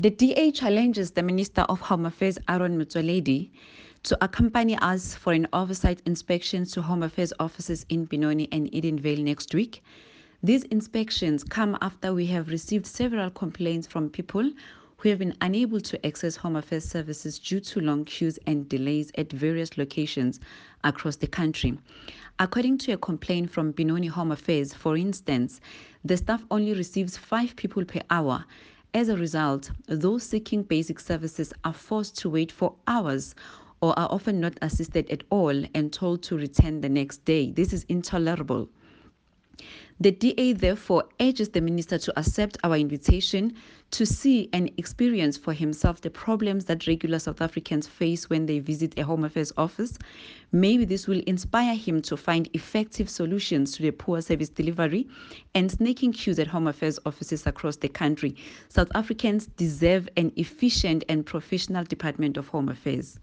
The DA challenges the Minister of Home Affairs, Aaron Motsoaledi, to accompany us for an oversight inspection to Home Affairs offices in Benoni and Edenvale next week. These inspections come after we have received several complaints from people who have been unable to access Home Affairs services due to long queues and delays at various locations across the country. According to a complaint from Benoni Home Affairs, for instance, the staff only receives 5 people per hour. As a result, those seeking basic services are forced to wait for hours or are often not assisted at all and told to return the next day. This is intolerable. The DA therefore urges the minister to accept our invitation to see and experience for himself the problems that regular South Africans face when they visit a Home Affairs office. Maybe this will inspire him to find effective solutions to the poor service delivery and snaking queues at Home Affairs offices across the country. South Africans deserve an efficient and professional Department of Home Affairs.